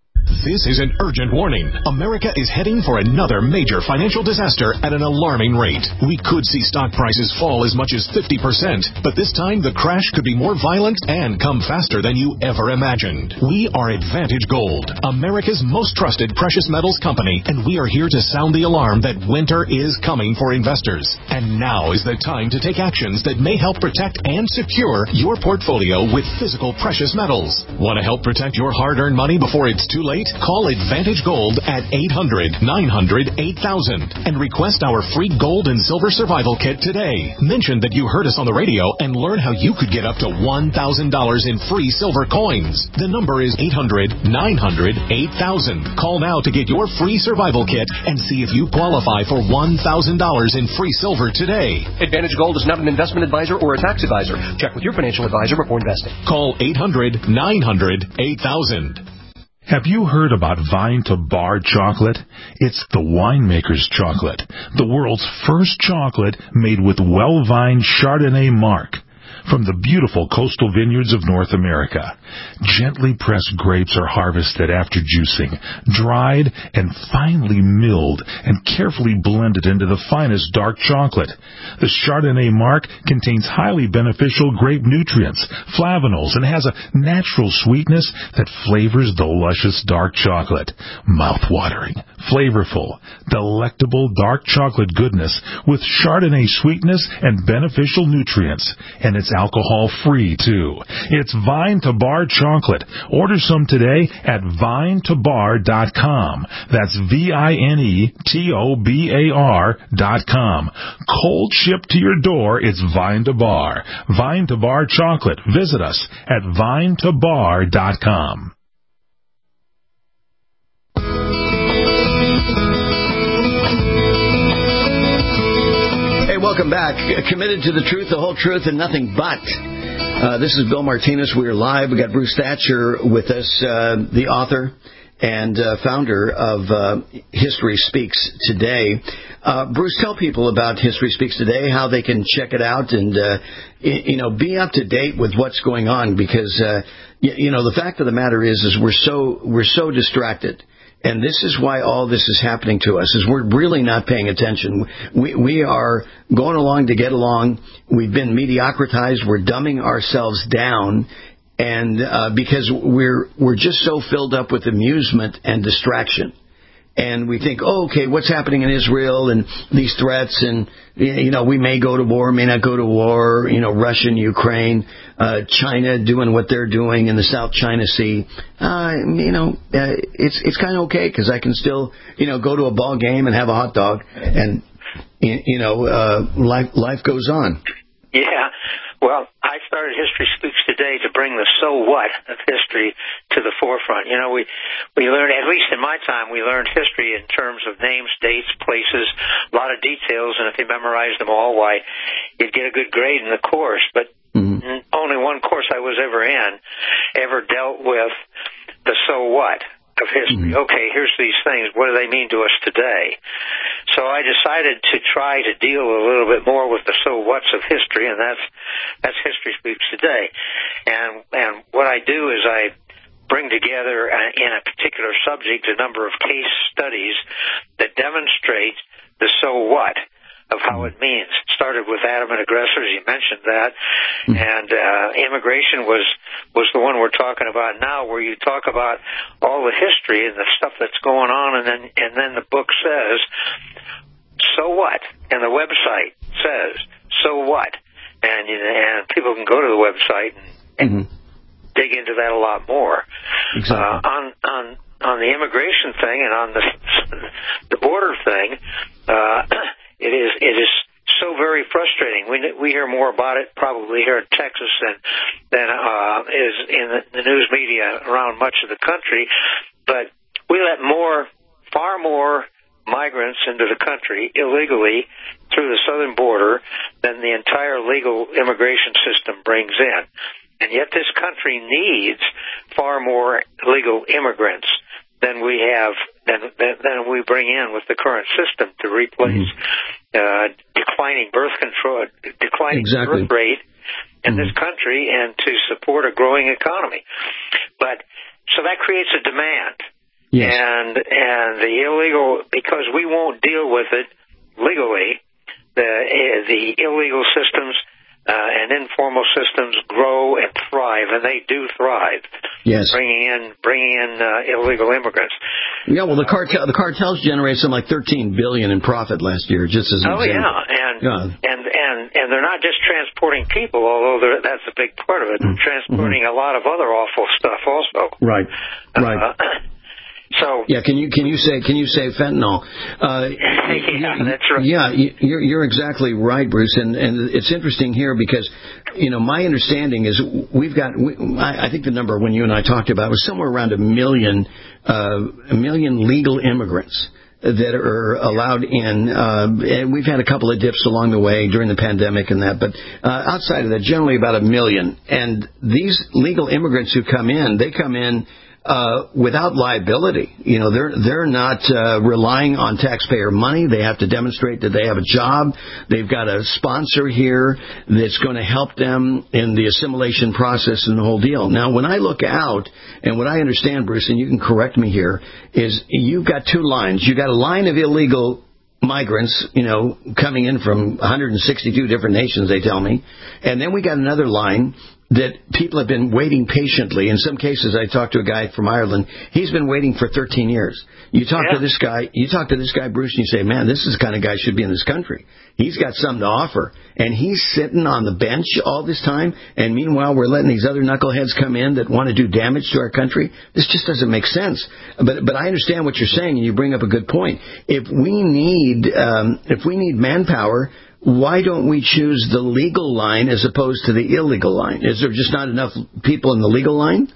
This is an urgent warning. America is heading for another major financial disaster at an alarming rate. We could see stock prices fall as much as fifty percent, but this time the crash could be more violent and come faster than you ever imagined. We are Advantage Gold, America's most trusted precious metals company, and we are here to sound the alarm that winter is coming for investors. And now is the time to take actions that may help protect and secure your portfolio with physical precious metals. Want to help protect your hard-earned money before it's too late? Call Advantage Gold at eight hundred, nine hundred, eight thousand and request our free gold and silver survival kit today. Mention that you heard us on the radio and learn how you could get up to one thousand dollars in free silver coins. The number is eight hundred, nine hundred, eight thousand. Call now to get your free survival kit and see if you qualify for one thousand dollars in free silver today. Advantage Gold is not an investment advisor or a tax advisor. Check with your financial advisor before investing. Call eight hundred, nine hundred, eight thousand. Have you heard about Vine to Bar chocolate? It's the winemaker's chocolate, the world's first chocolate made with well-vined Chardonnay marc from the beautiful coastal vineyards of North America. Gently pressed grapes are harvested after juicing, dried and finely milled and carefully blended into the finest dark chocolate. The Chardonnay marc contains highly beneficial grape nutrients, flavanols, and has a natural sweetness that flavors the luscious dark chocolate. Mouth-watering, flavorful, delectable dark chocolate goodness with Chardonnay sweetness and beneficial nutrients. And it's alcohol-free, too. It's Vine to Bar chocolate. Order some today at vine to bar dot com. That's V I N E T O B A R dot com. Cold shipped to your door, it's Vine to Bar. Vine to Bar chocolate. Visit us at vine to bar dot com. Hey, welcome back. Committed to the truth, the whole truth, and nothing but. Uh, this is Bill Martinez. We're live. We got Bruce Thatcher with us, uh, the author and uh, founder of uh, History Speaks Today. Uh, Bruce, tell people about History Speaks Today, how they can check it out, and uh, you know, be up to date with what's going on. Because uh, you know, the fact of the matter is, is we're so we're so distracted. And this is why all this is happening to us, is we're really not paying attention. We we are going along to get along. We've been mediocratized. We're dumbing ourselves down, and uh, because we're we're just so filled up with amusement and distraction. And we think, oh, okay, what's happening in Israel and these threats, and, you know, we may go to war, may not go to war, you know, Russia and Ukraine, uh, China doing what they're doing in the South China Sea. Uh, you know, uh, it's it's kind of okay because I can still, you know, go to a ball game and have a hot dog, and, you know, uh, life, life goes on. Yeah. Well, I started History Speaks Today to bring the so what of history to the forefront. You know, we we learned, at least in my time, we learned history in terms of names, dates, places, a lot of details, and if you memorized them all, why, you'd get a good grade in the course. But mm-hmm. only one course I was ever in ever dealt with the so what of history. Mm-hmm. Okay, here's these things. What do they mean to us today? So I decided to try to deal a little bit more with the so what's of history, and that's that's History Speaks Today. And and what I do is I bring together uh, in a particular subject a number of case studies that demonstrate the so what of how it means. It started with adamant aggressors, you mentioned that, and uh, immigration was was the one we're talking about now, where you talk about all the history and the stuff that's going on, and then and then the book says, so what? And the website says, so what? And and people can go to the website and, and mm-hmm. dig into that a lot more. Exactly. Uh, on on on the immigration thing and on the the border thing. Uh, It is it is so very frustrating. We we hear more about it probably here in Texas than than uh, is in the, the news media around much of the country. But we let more, far more migrants into the country illegally through the southern border than the entire legal immigration system brings in. And yet this country needs far more legal immigrants than we have, than, than, than we bring in with the current system to replace mm-hmm. uh, declining birth control, declining exactly. birth rate in mm-hmm. this country, and to support a growing economy. But so that creates a demand. Yes. And and the illegal, because we won't deal with it legally, the the illegal systems uh, and informal systems grow and thrive, and they do thrive. Yes. Bringing in bringing in uh, illegal immigrants. Yeah, well, the cartel the cartels generate something like thirteen billion in profit last year, just as an oh example. yeah, and Yeah. and and and they're not just transporting people, although they're- that's a big part of it. They're transporting a lot of other awful stuff also. Right. Right. Uh, so yeah, can you can you say can you say fentanyl? Uh, yeah, that's right. Yeah, you- you're you're exactly right, Bruce, and and it's interesting here because you know my understanding is we've got we, I, I think the number when you and I talked about was somewhere around a million uh, a million legal immigrants that are allowed in, uh, and we've had a couple of dips along the way during the pandemic and that, but uh, outside of that, generally about a million. And these legal immigrants who come in, they come in uh, without liability. You know, they're they're not uh, relying on taxpayer money. They have to demonstrate that they have a job. They've got a sponsor here that's going to help them in the assimilation process and the whole deal. Now, when I look out, and what I understand, Bruce, and you can correct me here, is you've got two lines. You've got a line of illegal migrants, you know, coming in from one hundred sixty-two different nations, they tell me. And then we got another line that people have been waiting patiently. In some cases, I talked to a guy from Ireland. He's been waiting for thirteen years. You talk Yeah. to this guy, you talk to this guy, Bruce, and you say, man, this is the kind of guy who should be in this country. He's got something to offer. And he's sitting on the bench all this time, and meanwhile, we're letting these other knuckleheads come in that want to do damage to our country. This just doesn't make sense. But but I understand what you're saying, and you bring up a good point. If we need um, if we need manpower, why don't we choose the legal line as opposed to the illegal line? Is there just not enough people in the legal line?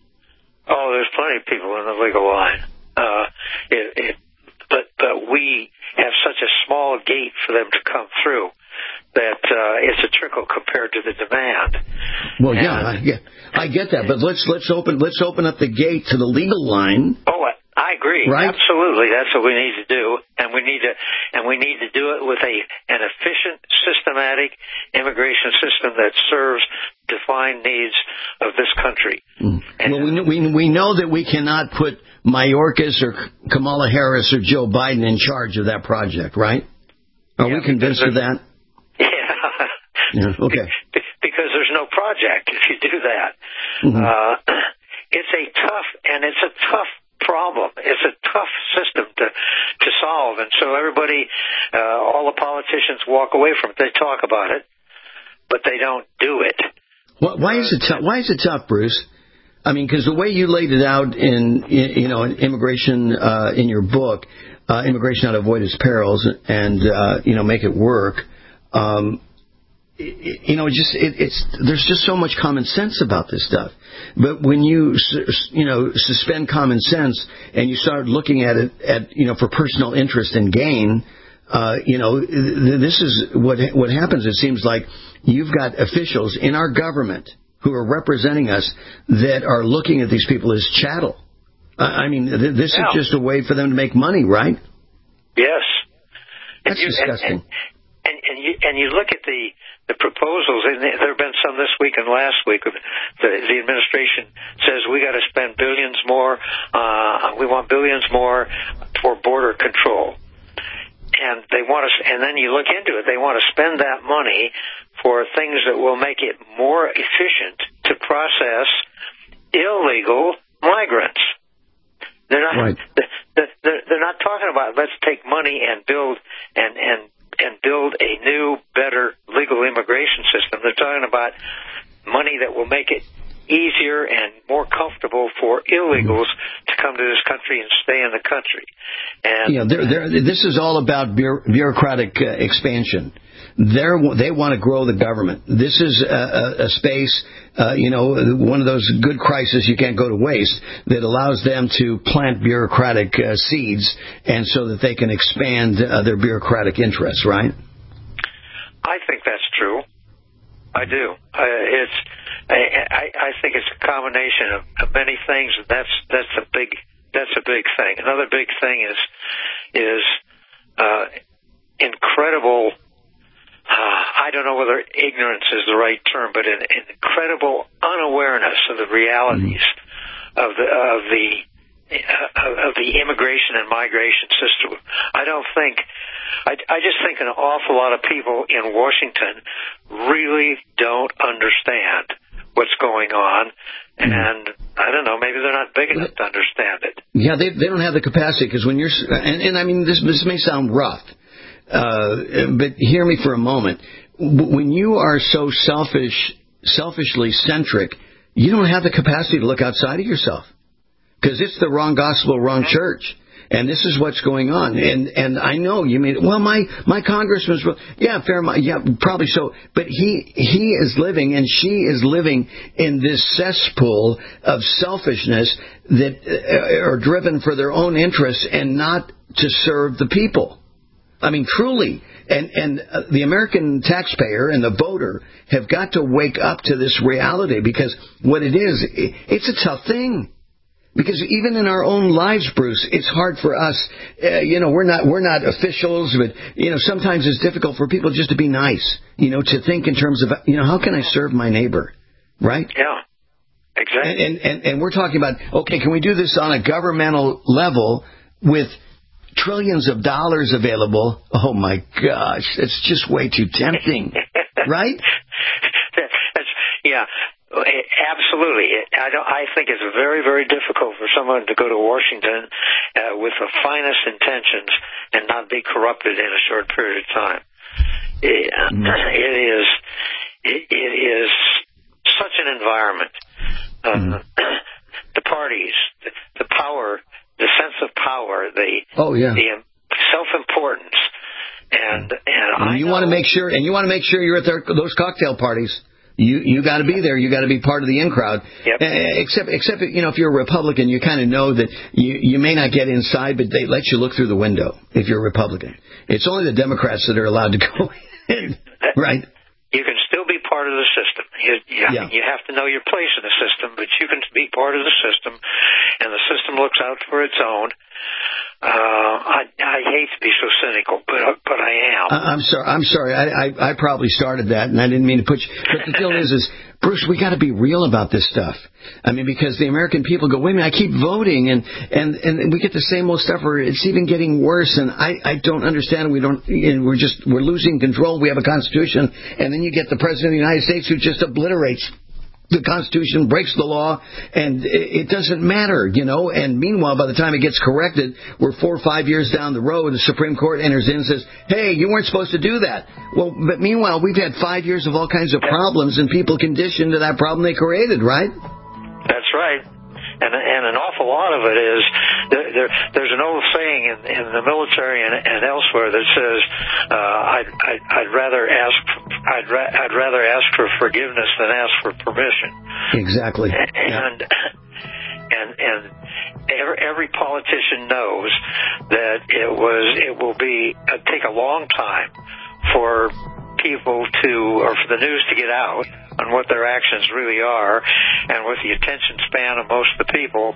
Oh, there's plenty of people in the legal line. Uh, it, it, but but we have such a small gate for them to come through that uh, it's a trickle compared to the demand. Well, yeah, I get, I get that, but let's let's open let's open up the gate to the legal line. Oh, I, I agree. Right? Absolutely, that's what we need to do, and we need to and we need to do it with a an efficient, systematic immigration system that serves defined needs of this country. Mm. Well, we know, we we know that we cannot put Mayorkas or Kamala Harris or Joe Biden in charge of that project, right? Are Yeah, we convinced of that? Yeah. Yeah. Okay. Because there's no project if you do that. Mm-hmm. Uh, it's a tough, and it's a tough problem. It's a tough system to to solve, and so everybody, uh, all the politicians walk away from it. They talk about it, but they don't do it. Why, why is it tough? Why is it tough, Bruce? I mean, because the way you laid it out in, you know, in immigration uh, in your book, uh, Immigration How to Avoid Its Perils, and uh, you know, make it work. Um, it, you know, just it, it's there's just so much common sense about this stuff. But when you you know suspend common sense and you start looking at it at you know for personal interest and gain, uh, you know, this is what what happens. It seems like you've got officials in our government who are representing us that are looking at these people as chattel. I mean, th- this Yeah. is just a way for them to make money, right? Yes. That's and you, disgusting. And, and, and, you, and you look at the, the proposals, and there have been some this week and last week. The, the administration says we got to spend billions more. Uh, we want billions more for border control. And they want to, and then you look into it, they want to spend that money for things that will make it more efficient to process illegal migrants. They're not. Right. They're, they're not talking about let's take money and build and and and build a new, better legal immigration system. They're talking about money that will make it easier and more comfortable for illegals to come to this country and stay in the country. And Yeah, they're, they're, this is all about bureau- bureaucratic uh, expansion. They're, they want to grow the government. This is a, a, a space, uh, you know, one of those good crises you can't go to waste that allows them to plant bureaucratic uh, seeds and so that they can expand uh, their bureaucratic interests, right? I think that's true. I do. Uh, it's. I, I, I think it's a combination of, of many things, and that's that's a big that's a big thing. Another big thing is is uh, incredible. Uh, I don't know whether ignorance is the right term, but an, an incredible unawareness of the realities mm-hmm. of the of the uh, of the immigration and migration system. I don't think, I, I just think an awful lot of people in Washington really don't understand what's going on, and I don't know, maybe they're not big enough to understand it. Yeah, they they don't have the capacity, because when you're, and, and I mean, this, this may sound rough, uh, but hear me for a moment. When you are so selfish, selfishly centric, you don't have the capacity to look outside of yourself. Because it's the wrong gospel, wrong church. And this is what's going on. And and I know you mean, well, my, my congressman's, yeah, fair, yeah, probably so. But he he is living and she is living in this cesspool of selfishness that are driven for their own interests and not to serve the people. I mean, truly. And, and uh, the American taxpayer and the voter have got to wake up to this reality, because what it is, it, it's a tough thing. Because even in our own lives, Bruce, it's hard for us. Uh, you know, we're not we're not officials, but you know, sometimes it's difficult for people just to be nice. You know, to think in terms of, you know, how can I serve my neighbor, right? Yeah, exactly. And and and we're talking about, okay, can we do this on a governmental level with trillions of dollars available? Oh my gosh, it's just way too tempting, right? That's, yeah. Absolutely. I don't. I think it's very, very difficult for someone to go to Washington uh, with the finest intentions and not be corrupted in a short period of time. It, it is. It, it is such an environment. Uh, mm. The parties, the, the power, the sense of power, the oh yeah, the self-importance, and and, and I you know, want to make sure, and you want to make sure you're at their, those cocktail parties. You you got to be there. You got to be part of the in crowd. Yep. Uh, except except you know, if you're a Republican, you kind of know that you you may not get inside, but they let you look through the window. If you're a Republican, it's only the Democrats that are allowed to go in, right? You can still be part of the system. You, you, yeah. you have to know your place in the system, but you can be part of the system, and the system looks out for its own. Uh, I, I hate to be so cynical, but but I am. I'm sorry. I'm sorry. I, I I probably started that, and I didn't mean to put you. But the deal is, is Bruce, we got to be real about this stuff. I mean, because the American people go, wait a minute, I keep voting, and and and we get the same old stuff, or it's even getting worse. And I I don't understand. We don't. And we're just we're losing control. We have a constitution, and then you get the president of the United States who just obliterates the Constitution, breaks the law, and it doesn't matter, you know. And meanwhile, by the time it gets corrected, we're four or five years down the road, and the Supreme Court enters in and says, hey, you weren't supposed to do that. Well, but meanwhile, we've had five years of all kinds of problems, and people conditioned to that problem they created, right? That's right. And, and an awful lot of it is, there, there, there's an old saying in, in the military and, and elsewhere that says, uh, I'd, I'd, I'd rather ask, I'd, ra- I'd rather ask for forgiveness than ask for permission. Exactly. And, yeah. and, and every, every politician knows that it was, it will be, uh, take a long time for people to, or for the news to get out on what their actions really are, and with the attention span of most of the people,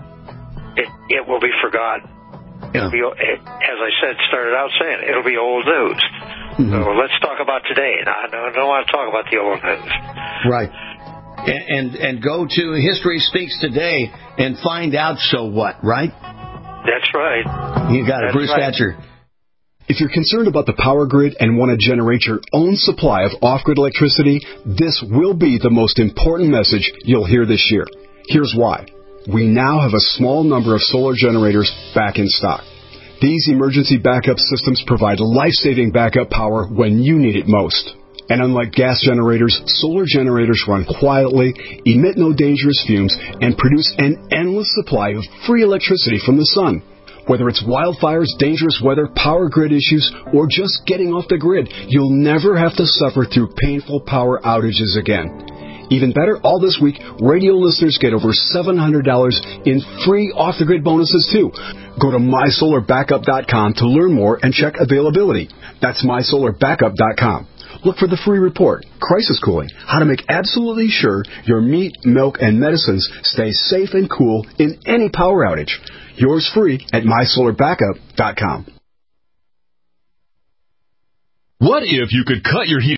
it it will be forgotten. Yeah. It'll be, it, as I said, started out saying, it'll be old news. Mm-hmm. So let's talk about today. I don't, I don't want to talk about the old news. Right. And, and and go to History Speaks Today and find out so what, right? That's right. You got it, That's Bruce right. Thatcher. If you're concerned about the power grid and want to generate your own supply of off-grid electricity, this will be the most important message you'll hear this year. Here's why. We now have a small number of solar generators back in stock. These emergency backup systems provide life-saving backup power when you need it most. And unlike gas generators, solar generators run quietly, emit no dangerous fumes, and produce an endless supply of free electricity from the sun. Whether it's wildfires, dangerous weather, power grid issues, or just getting off the grid, you'll never have to suffer through painful power outages again. Even better, all this week, radio listeners get over seven hundred dollars in free off-the-grid bonuses, too. Go to my solar backup dot com to learn more and check availability. That's my solar backup dot com. Look for the free report, Crisis Cooling, how to make absolutely sure your meat, milk, and medicines stay safe and cool in any power outage. Yours free at my solar backup dot com. What if you could cut your heat